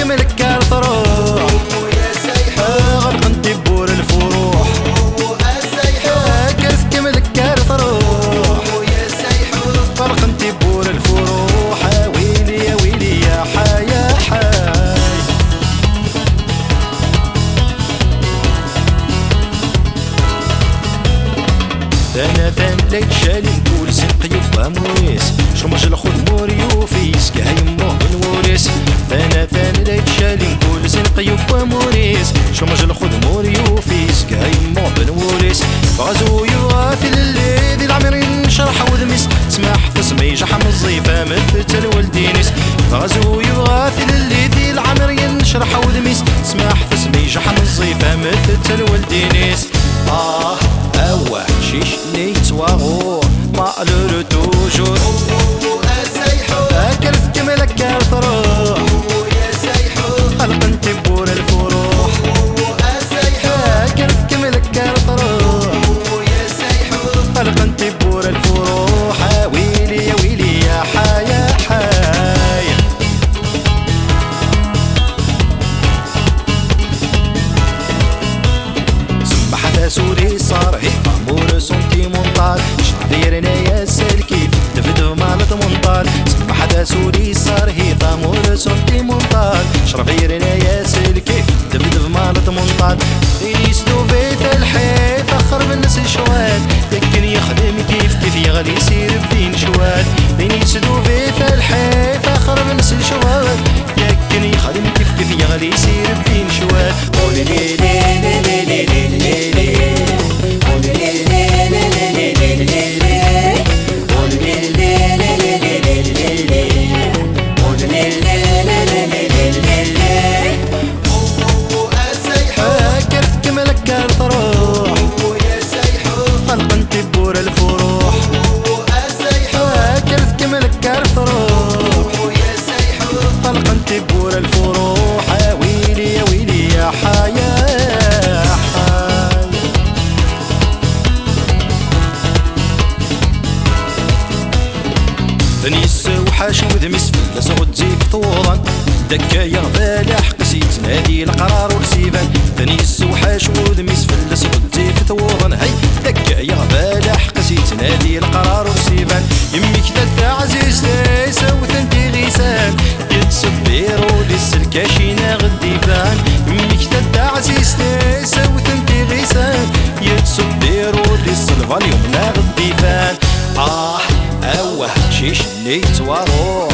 كملك الثروح يا سيحو غرق انتبور الفروح كيف كملك الثروح يا سيحو غرق انتبور الفروح ويلي يا ويلي يا حي يا حي ثانا ثان ليت شالي نقول سنقي واموريس شمج الخود موريوفيس كهي مو بنوريس ثانا ثان ليت شالي نقول سنقي واموريس شمج الخود موريوفيس كهي مو بنوريس غزو يوافي اللي العمرين شرح وذمس سماح فسمي جحم الضيفة مثل الولدينيس غزو يوافي اللي العمرين شرح وذمس سماح فسمي جحم الضيفة مثل الولدينيس أوه شيش نيت وغور مالور توجور أكل في كملك الثروح يا سيحو خلق انتبور الفروح أكل في كملك الثروح يا سيحو خلق انتبور الفروح ويلي يا ويلي يا حي يا حي سمح ذا سوري صار هي مور سنتي منطال شعبيرنا يا سلكي دفدف مالت منطال سمح ذا سوري صار هي مور سنتي منطال شرفيرنا يا سلكي دفدف مالت منطال يسدو بيت الحيط اخر بالناس شوال لكن يخدم كيف يغلي يصير بدين شوال يسدو بيت الحيط اخر بالناس شوال لكن يخدم كيف يغلي يصير بدين شوال قولي لي لي لي لي لي لي تبور الفروح ويلي يا ويلي يا حي يا حي ثنيس وحاش وذمس فلس غتزيف طولا دكا يا غبالح قسيت نادي القرار ورسيفان ثنيس وحاش وذمس فلس غتزيف طولا هي دكا يا غبالح قسيت نادي القرار ورسيفان يمك ثلاثة عزيز ليسا وثنتي غيسان يتصبيرو للسلكاشينا غديفان يمك ثلاثة عزيز ليسا وثنتي غيسان يتصبيرو للسلفا اليومنا غديفان أوه شيش نيت وروح